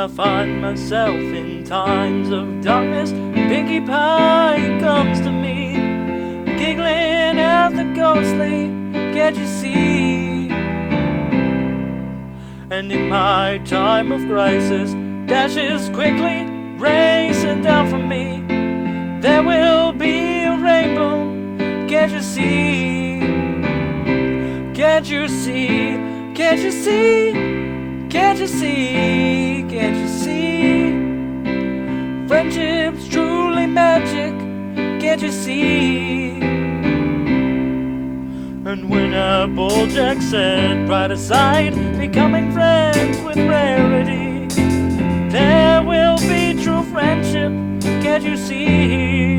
I find myself in times of darkness, Pinkie Pie comes to me, giggling at the ghostly, can't you see? And in my time of crisis, dashes quickly, racing down from me, there will be a rainbow, can't you see? Can't you see? Can't you see? Can't you see? Can't you see? Friendship's truly magic, can't you see? And when Applejack said, pride aside, becoming friends with rarity, there will be true friendship, can't you see?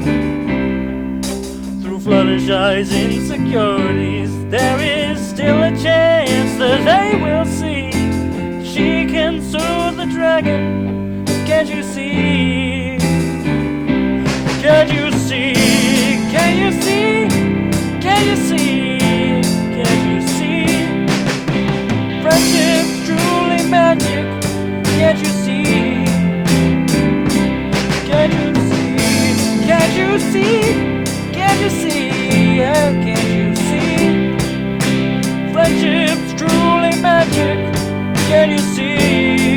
Through Fluttershy's insecurities, there is still a chance that they will see she can soothe the dragon, can't you see? Can't you see? Can you see? Can you see? Can you see? Friendship's truly magic, can't you see? Can't you see? Can't you see? Can't you see? Yeah, can't you see? Friendship's truly magic, can you see?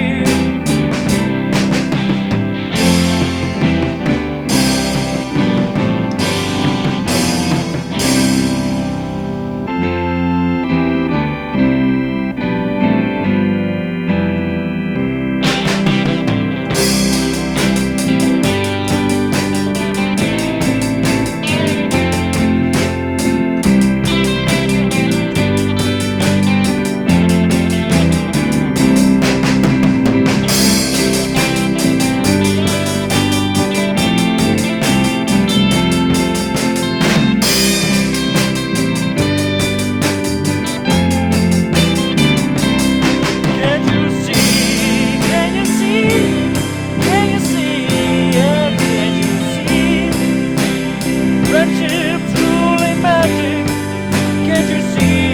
Friendship's truly magic, can't you see?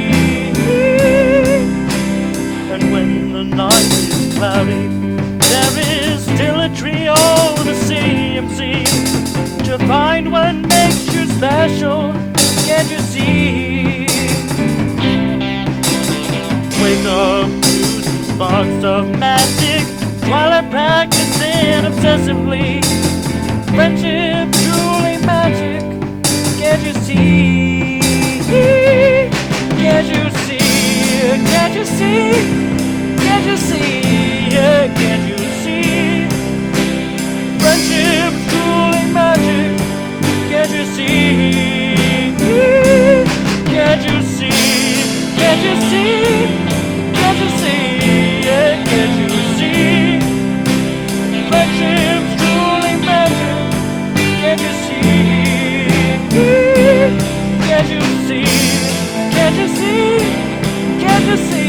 And when the night is cloudy, there is still a trio to see and see, to find what makes you special, can't you see? Wake up to some sparks of magic while I'm practicing obsessively. Friendship truly magic, can't you see? Can't you see? Can't you see? Can't you see? Yeah, can't you see? Friendship truly magic, can't you see? Can't you see? Can't you see? Can't you see? Yeah, can't you see? Friendship truly magic, can't you see? Can't you see? Can't you see? Can't you see?